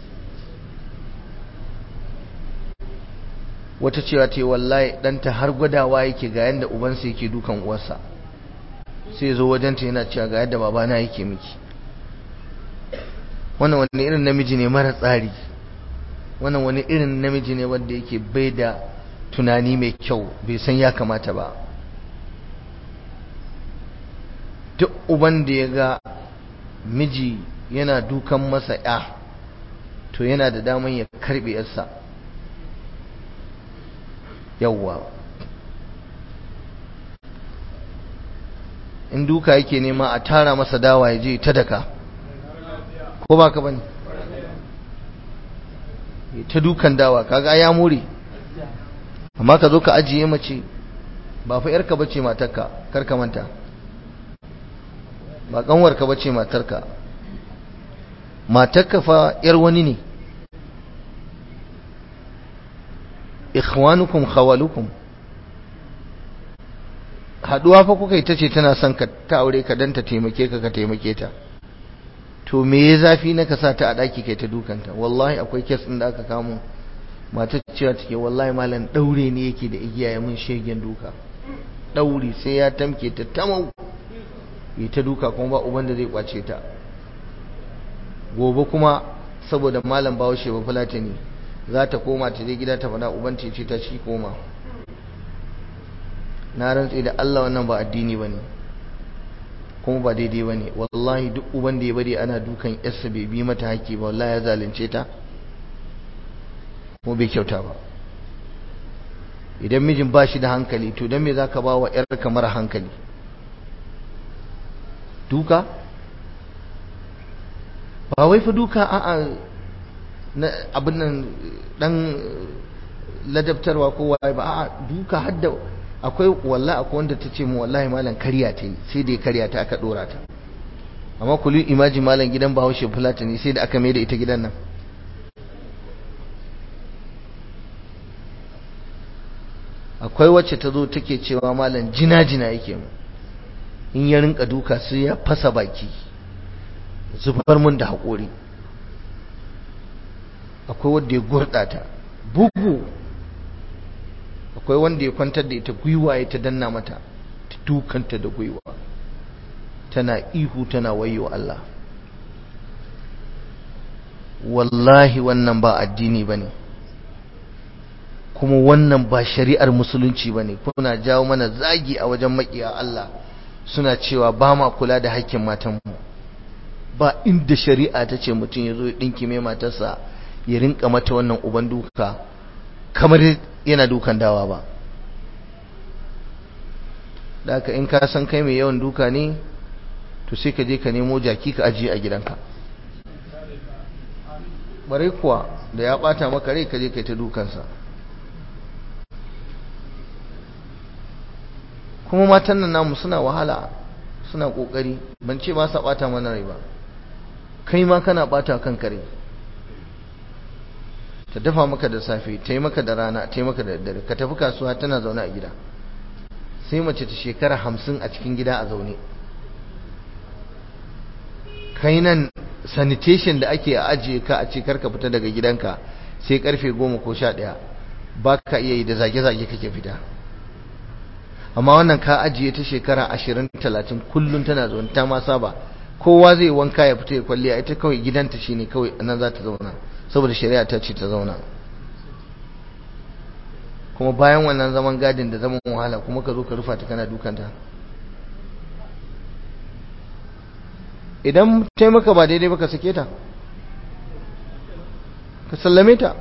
wata cewa ta wallahi ɗanta har gwadawa yake ga yadda ubansa yake dukan uwarsa, sai zo wajenta yana cewa ga yadda babana yake miki. Wannan wani irin namiji ne mara tsari, wannan wani irin namiji ne wanda yake bai da tunani mai kyau, bai san ya kamata ba. Duk uban da ya ga miji yana dukan masa ya, to yana da daman ya karbe yarsa. Yawwa in duka yake nema a tara masa dawa ya je ta daka, ko ba ka bane? Ta dukan dawa kaga ya more. Amma ka zo ka ajiye mace, ba fa yarka bace matarka, kar ka manta, ba kanwarka bace matarka, matarka fa yar wani ne. Ikhwanukum khawalukum, haduwa fa kuka ita ce tana son ka ta aure ka dan ta taimake ka taimake ta. To me ya zafi na ka sa ta a daki kai ta dukanta? Wallahi akwai kes din da aka kamo mata cewa take wallahi malam daure ne yake da igiya ya mun shegen duka, daure sai ya tamke ta tamau yi ta duka kuma ba uban da zai kwace ta. Gobe kuma saboda malam Bahaushe ba Fulatani za ta koma ta je gida ta fada uban ta ce ta ci koma. Na rantsi da Allah wannan ba addini bane kuma ba daidai bane. Wallahi duk uban da ya bari ana dukan yarsa bai bi mata haƙƙi ba wallahi ya zalunce ta kuma bai kyauta ba. Idan mijin ba shi da hankali to dan me zaka ba wa yarka mara hankali duka? Ba wai fa duka a'a na abin nan dan ladabtarwa ko wai ba, a'a duka hadda akwai wallahi akwai wanda tace mu wallahi malam kariya ta yi, sai da kariya ta aka dora ta. Amma kullu imaji malam gidan Bahaushe Fulatani sai da aka mai da ita gidan nan. Akwai wacce ta zo take cewa malam jina yake mu, in ya rinka duka sai ya fasa baki zubar mun da haƙori. Akwai wanda ya gurɗa ta bugu, akwai wanda ya kwantar da ita gwiwa ya ta danna mata ta dukanta da gwiwa tana ihu tana wayo Allah. Wallahi wannan ba addini bane kuma wannan ba shari'ar musulunci bane. Kuna jawo mana zagi a wajen makiya Allah, suna cewa ba ma kula da haƙƙin matanmu. Ba inda shari'a ta ce mutum ya zo ya ɗinki mai matarsa ya rinka mata wannan uban duka kamar yana dukan dawa ba. Da haka in ka san kai mai yawan duka ne to sai ka je ka nemo jaki ka ajiye a gidanka. Bare kuwa da ya bata maka rai ka je kai ta dukansa. Kuma matan nan namu suna wahala, suna kokari, ban ce ba sa bata mana rai ba, kai ma kana bata kanka rai. Ta dafa maka da safe, ta yi maka da rana, ta yi maka da daddare, ka tafi kasuwa tana zaune a gida. Sai mace ta shekara 50 a cikin gida a zaune. Kai nan sanitation da ake ajiye ka a ce karka fita daga gidanka sai karfe 10 ko 11 ba ka iya yi da zage-zage kake fita. Amma wannan ka ajiye ta shekara 20-30 kullum tana zaune, ta ma saba. Kowa zai wanka ya fita ya kwalliya, ita kawai gidanta shine kawai nan za ta zauna saboda shari'a ta ce ta zauna. Kuma bayan wannan zaman gadin da zaman wahala kuma ka zo ka rufa ta kana dukanta. Idan taimaka ba daidai ba ka sake ta, ka sallame ta.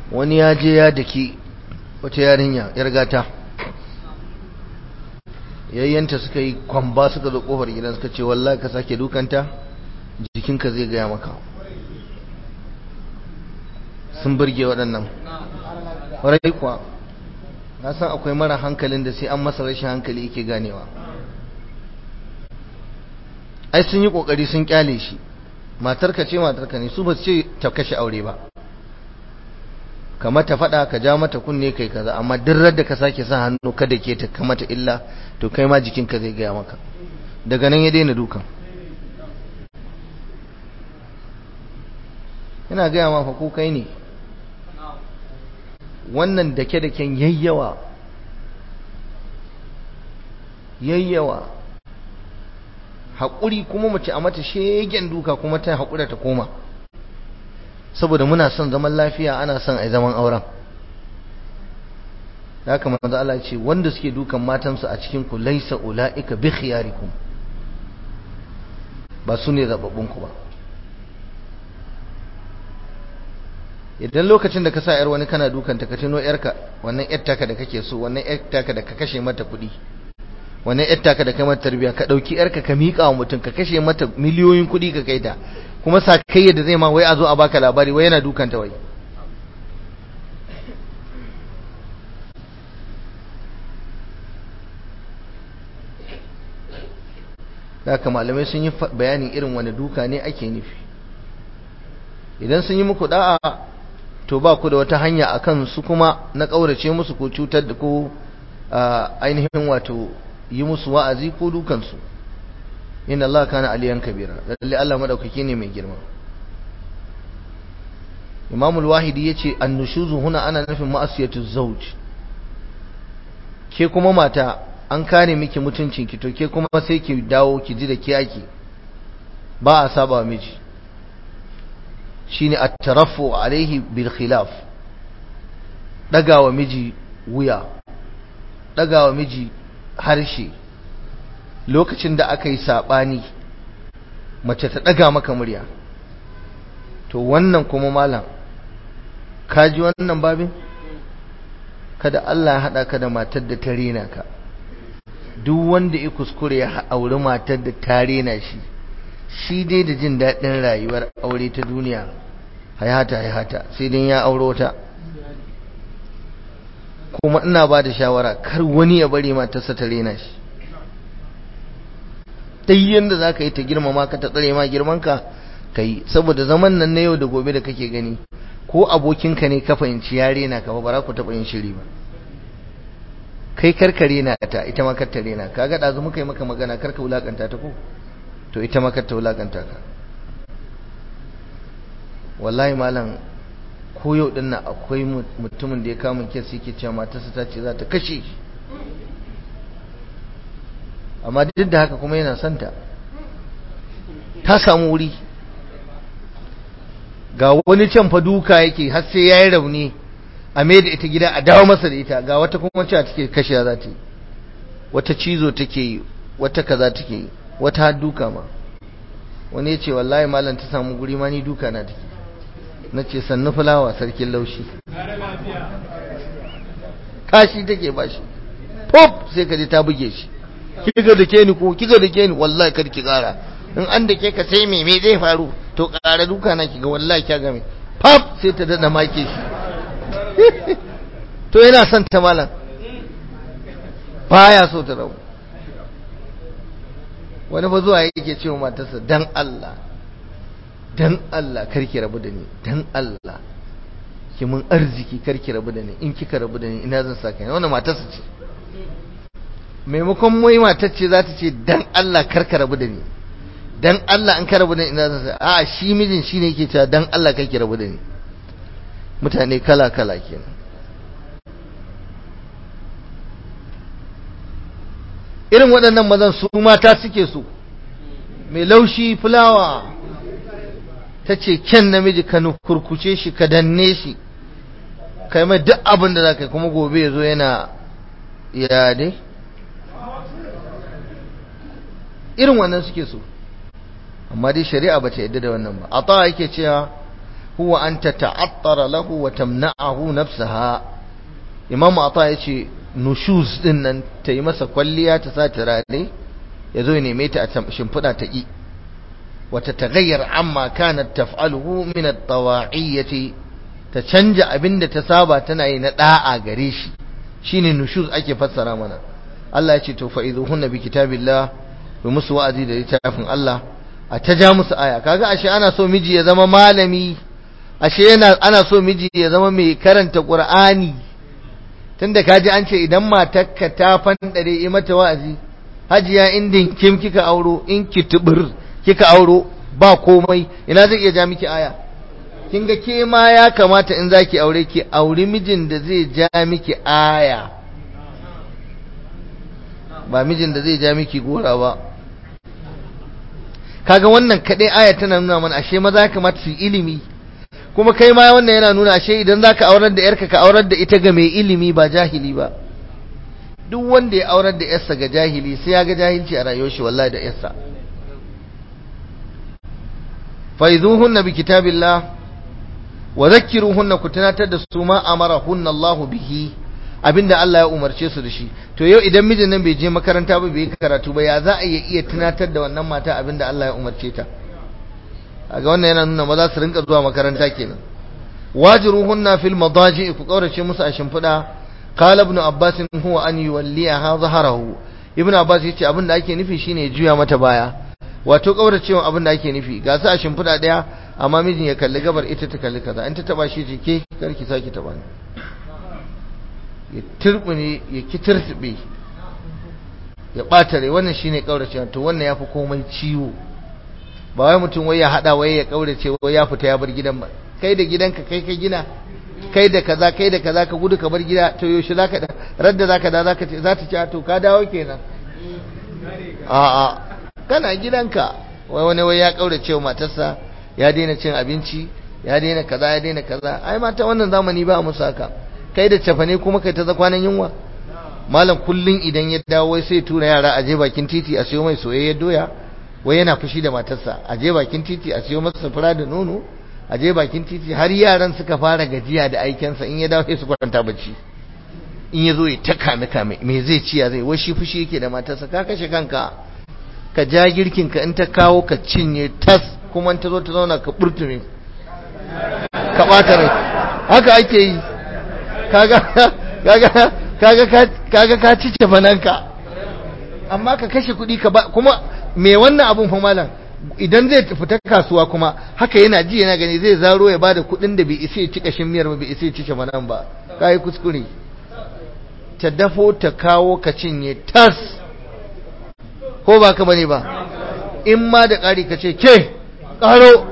wani ya je ya daki wata yarinya yar gata, yayyanta suka yi kwamba suka zo kofar gidan suka ce wallahi ka sake dukanta jikinka zai gaya maka. sun burge waɗannan ƙwarai kuwa. na san akwai mara hankalin da sai an masa rashin hankali yake ganewa. ai sun yi ƙoƙari sun kyale shi, matarka ce matarka ne, su ba su ce ta kashe aure ba, kamar ta faɗa ka ja mata kunne kai kaza, amma duk da ka sake sa hannu kada ke ta kamata illa to kai ma jikinka zai gaya maka. daga nan ya daina dukan. ina gaya ma fa ko kai ne wannan dake-daken yayyawa haƙuri, kuma mace a mata shegen duka kuma ta haƙura ta koma, saboda muna son zaman lafiya, ana son a zaman auren. da haka manzo Allah ce wanda suke dukan matansu a cikin ku laisa ulaika bi khiyarikum, ba su ne zababbun ku ba. idan lokacin da ka sa yar wani kana dukanta ka tuno yarka, wannan yar taka da kake so, wannan yar taka da ka kashe mata kuɗi, wannan yar taka da kai mata tarbiya, ka dauki yarka ka miƙa wa mutum, ka kashe mata miliyoyin kuɗi ka kai ta, kuma sakayya da zai ma wai a zo a baka labari wai yana dukanta wai. haka malamai sun yi bayanin irin wani duka ne ake nufi. idan sun yi muku da'a to ba ku da wata hanya akan su kuma na kaurace musu ko cutar da ko ainihin wato yi musu wa'azi ko dukansu. inna Allah kana aliyan kabira, lalle Allah madaukaki ne mai girma. Imam al-Wahidi yace annushuzu huna ana nufin ma'asiyatu zawj. ke kuma mata an kare miki mutuncin ki, to ke kuma sai ki dawo ki ji da ke ake, ba a saba miji. shine at-tarafu alaihi bil khilaf, dagawa miji wuya, dagawa miji harshe lokacin da aka yi sabani, mace ta daga maka murya. to wannan kuma malam kaji wannan babin, kada Allah ya hada ka da matar da ta rena ka. duk wanda ya kuskure ya auri matar da ta rena shi dai da jin daɗin rayuwar aure ta duniya hayata sai dai ya auro ta. kuma ina ba da shawara kar wani ya bari matarsa ta rena shi. dai yanda za ka yi ta girmama ka, ta tsare ma girmanka ka yi, saboda zaman nan na yau da gobe da kake gani, ko abokinka ne ka fahimci ya rena ka ba za ku taɓa yin shiri ba. kai karka rena ta, ita ma kar ta rena ka. ga ɗazu muka yi maka magana karka wulakanta ta ko, to ita ma kar ta wulakanta ka. wallahi malam ko yau din nan akwai mutumin da ya kama kes yake cewa matarsa ta ce za ta kashe shi, amma duk da haka kuma yana son ta. ta samu wuri, ga wani can fa duka yake har sai yayi rauni a mai da ita gida a dawo masa da ita, ga wata kuma cewa take kashe za ta yi, wata cizo take yi, wata kaza take yi, wata har duka ma. wani ya ce wallahi malam ta samu guri ma ni duka na take. na ce sannu fulawa sarkin laushi, kashi take ba shi, pop sai ka ji ta buge shi. kiga da ke ni ko kiga da ke ni, wallahi kar ki kara, in an da ke ka sai me zai faru, to kara duka na kiga wallahi kya game, pop sai ta dada make shi. to yana son ta malam, baya so ta rabu. wani ba zuwa yake cewa matarsa dan Allah karki rabu da ni, dan Allah ki mun arziki karki rabu da ni, in kika rabu da ni ina zan saka ni. wannan matarsa ce. maimakon mai matar ce za ta ce dan Allah karka rabu da ni, dan Allah an ka rabu da ni ina zan saka. a shi mijin shine yake cewa dan Allah karki rabu da ni. mutane kala kala kenan. irin waɗannan mazan su mata suke so, mai laushi fulawa. ta ce kyan namiji ka kurkuce shi, ka danne shi, kai mai duk abin da za ka yi, kuma gobe ya zo yana ya dai. irin wannan suke so, amma dai shari'a ba ta yadda da wannan ba. a tawa yake cewa huwa an tata'attara lahu wa tamna'ahu nafsaha. Imam Ata yace nushuz din nan ta yi masa kwalliya ta sa turare ya zo ya neme ta a shimfiɗa ta ƙi wata tagayyar amma kanat taf'aluhu min at-tawa'iyyati, ta canja abinda ta saba tana yi na da'a gare shi, shine nushuz ake fassara mana. Allah ya ce to fa'izuhunna bi kitabillah, bi musu wa'azi da littafin Allah, a ta ja musu aya. Kaga ashe ana so miji ya zama malami, ashe ana so miji ya zama mai karanta Qur'ani. Tunda kaji an ce idan matarka ta fandare yi mata wa'azi, hajiya indin kim kika auro, in ki tubur kika auro ba komai, ina zai iya ja miki aya? Kin ga ke ma ya kamata in zaki aure ki auri mijin da zai ja miki aya, ba mijin da zai ja miki gora ba. Kaga wannan kadai aya tana nuna mana ashe maza ya kamata su ilimi, kuma kai ma wannan yana nuna ashe idan zaka aurar da yarka ka aurar da ita ga mai ilimi ba jahili ba. Duk wanda ya aurar da yarsa ga jahili sai ya ga jahilci a rayuwar shi wallahi da yarsa. faizuhunna bi kitabillah wa zakkiruhunna, ku tunatar da su ma amarahunna Allah bihi, abinda Allah ya umarce su da shi. To yau idan mijin nan bai je makaranta ba, bai karatu ba, ya za a iya tunatar da wannan mata abinda Allah ya umarce ta? Kaga wannan yana nuna maza su rinka zuwa makaranta kenan. wajiruhunna fil madaji, ku kaurace musu a shimfida. Qala ibn Abbas huwa an yuwalliha zaharahu. Ibn Abbas yace abinda ake nufi shine ya juya mata baya, wato kauracewa abinda ake nufi ga su a shimfida daya amma mijin ya kalli gabar ita ta kalli kaza, in ta taba shi ce ke karki saki taba ni, ya turbune ya kitirbe ya bata rai. wannan shine kauracewa. To wannan yafi komai ciwo. Ba wai mutum wai ya hada wai ya kaurace wai ya fita ya bar gidan ba. Kai da gidanka kai ka gina, kai da kaza ka gudu ka bar gida, to yaushe zaka da radda zaka da zaka ce za ta ci to ka dawo kenan. A'a, kana gidanka wai wani ya kaurace wa matarsa, ya daina cin abinci, ya daina kaza. Ai mata wannan zamani ba musu haka. Kai da cafane kuma kai ta zakwanan yunwa. Malam kullun idan ya dawo wai sai tura yara a je bakin titi a siyo mai soyayyen doya, wai yana fushi da matarsa. A je bakin titi a siyo masa fura da nono, a je bakin titi, har yaran suka fara gajiya da aikensa. In ya dawo sai su kwanta bacci, in ya zo ya ta kame me zai ci ya zai, wai shi fushi yake da matarsa. Ka kashe kanka. Ka ja girkin ka, in ta kawo ka cinye tas, kuma in ta zo ta zauna ka burtume ka bata rai. Haka ake yi. kaga ka ci cefananka, amma ka kashe kuɗi ka ba. Kuma me wannan abun fa malam, idan zai fita kasuwa kuma haka yana ji yana gani, zai zaro ya bada kuɗin da bai isa ya ci kashin miyar ba, bai isa ya ci cefanan ba. Kai kuskure. Ta dafo ta kawo ka cinye tas, ko ba ka bane ba? In ma da ƙari ka ce ke ƙaro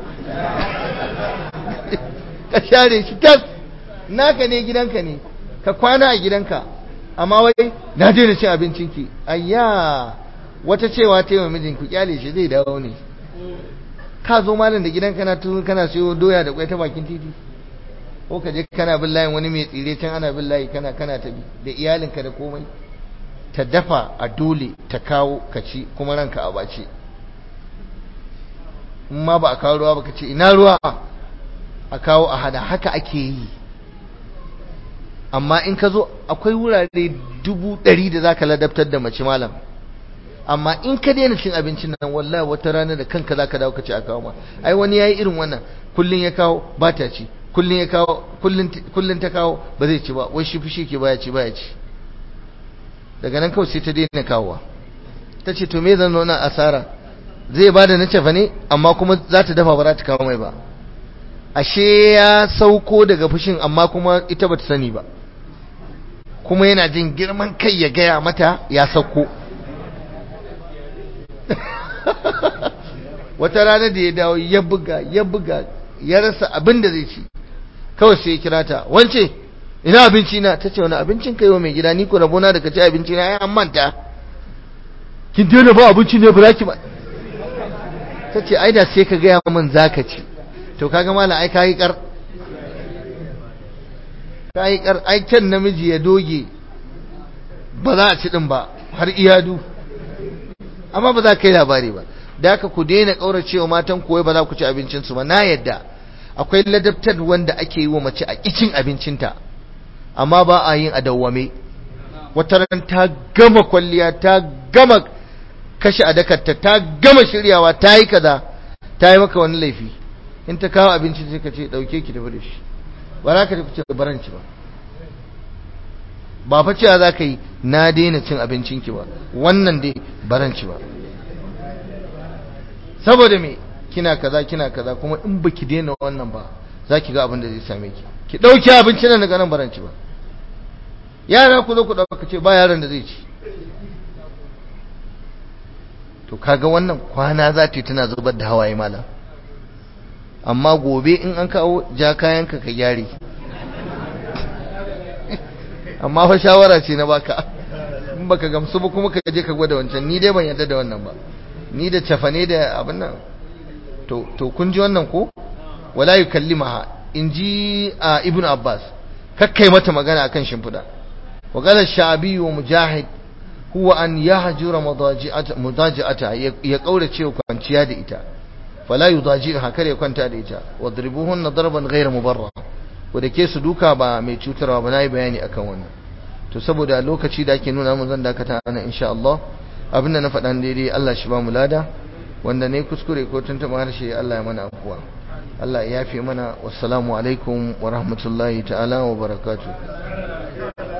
ka share shi tas. Naka ne, gidanka ne, ka kwana a gidanka. Amma wai na daina cin abincinki. Ayya, wata cewa ta yi wa mijinku kyale shi zai dawo ne. Ka zo malam da gidanka kana siyo doya da kwai ta bakin titi, ko ka je kana bin layin wani mai tsire can ana bin layi kana ta bi da iyalinka da komai. Ta dafa a dole ta kawo ka ci, kuma ranka a bace. In ma ba a kawo ruwa ba ka ce ina ruwa, a kawo a hada. Haka ake yi. Amma in ka zo akwai wurare 100,000 da zaka ladabtar da mace malam, amma in ka daina cin abincin nan wallahi wata rana da kanka zaka dawo ka ci a kawo ma. Ai wani yayi irin wannan, kullun ya kawo ba ta ci, kullun ya kawo kullun ta kawo ba zai ci ba, wai shi fushi ke baya ci. Daga nan kawai sai ta daina kawowa. Ta ce to me zan nuna asara, zai bada na cefa ne amma kuma za ta dafa ba za ta kawo mai ba. Ashe ya sauko daga fushin amma kuma ita ba ta sani ba, kuma yana jin girman kai ya gaya mata ya sauko. Wata rana da ya dawo ya buga ya rasa abin da zai ci, kawai sai ya kira ta, wance ina abinci na? Ta ce wani abincin kai wa mai gida, ni ko rabona da ka ci abinci na ya an manta. Kin daina ba abinci ne ba za ki ba? Ta ce ai da sai ka gaya min za ka ci. To kaga malam ai kai kar ai kan namiji ya doge ba za a ci din ba har iyadu, amma ba za ka yi labari ba. Da haka ku daina kauracewa matan ku wai ba za ku ci abincin su ba. Na yadda akwai ladabtar wanda ake yi wa mace a kicin abincinta amma ba a yin a dawwame. Wata ran ta gama kwalliya, ta gama kashe adakarta, ta gama shiryawa, ta yi kaza, ta yi maka wani laifi, in ta kawo abinci sai ka ce dauke ki tafi da shi, ba za ka tafi ce baranci ba fa cewa za ka yi na daina cin abincinki ba, wannan dai baranci ba, saboda me kina kaza kina kaza, kuma in baki daina wannan ba za ki ga abin da zai same ki, ki dauki abincin nan daga nan baranci ba. Yara ku zo ku dauka ce ba yaron da zai ci, to kaga wannan kwana za ta yi tana zubar da hawaye malam. Amma gobe in an kawo ja kayanka ka gyare. Amma fa shawara ce na baka, in baka gamsu ba kuma ka je ka gwada wancan. Ni dai ban yarda da wannan ba, ni da cafane da abin nan. To kun ji wannan ko? Wala yukallimaha, in ji Ibn Abbas, kakkai mata magana akan shimfiɗa. Wa qala Sha'bi wa Mujahid huwa an yahjura mudaji'ata, ya kaurace kwanciya da ita, fala yudaji'ha, kare ya kwanta da ita, wadribuhunna darban ghayra mubarrah, wanda ke su duka ba mai cutarwa ba. Nayi bayani akan wannan. To saboda lokaci da ake nuna mun zan dakata ana insha Allah. Abinda na faɗan daidai Allah shi ba mu lada, wanda ne kuskure ko tuntuɓa harshe Allah ya mana afuwa, Allah ya yafe mana. Wassalamu alaikum wa rahmatullahi ta'ala wa barakatuh.